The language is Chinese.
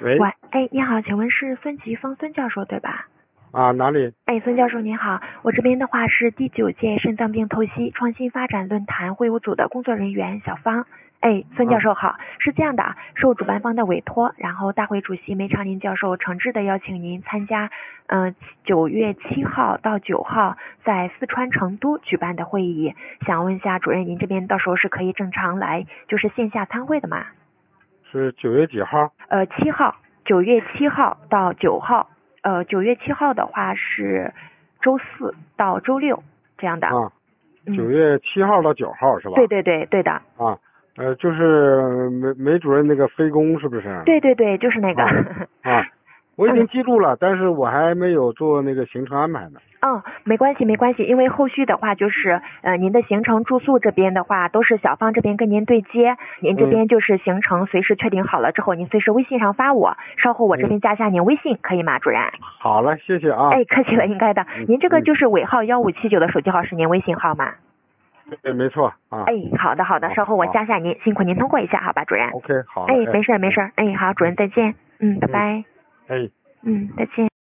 喂， 喂，哎，你好，请问是孙吉峰孙教授对吧？ 啊，哪里？ 哎，孙教授您好，我这边的话是第9届肾脏病透析创新发展论坛会务组的工作人员小芳。哎，孙教授好，是这样的，受主办方的委托，然后大会主席梅长林教授诚挚的邀请您参加，9月7号到9号在四川成都举办的会议，想问一下主任，您这边到时候是可以正常来，就是线下参会的吗是9月几号 ？7号，9月7号到9号。9月7号的话是周4到周6这样的。 啊？9月7号到9号是吧？ 对对对对的。 啊，就是梅主任那个飞宫是不是？ 对对对，就是那个。 啊，我已经记住了，但是我还没有做那个行程安排呢。 没关系没关系，因为后续的话就是您的行程住宿这边的话都是小芳这边跟您对接，您这边就是行程随时确定好了之后，您随时微信上发我，稍后我这边加下您微信，可以吗，主任？ 好了，谢谢啊。 哎，客气了，应该的。您这个就是尾号1579的手机号是您微信号吗？ 对，没错啊。 哎，好的好的，稍后我加下您，辛苦您通过一下，好吧，主任。 OK， 好。 哎，没事没事。哎，好，主任再见。拜拜。 哎。 再见。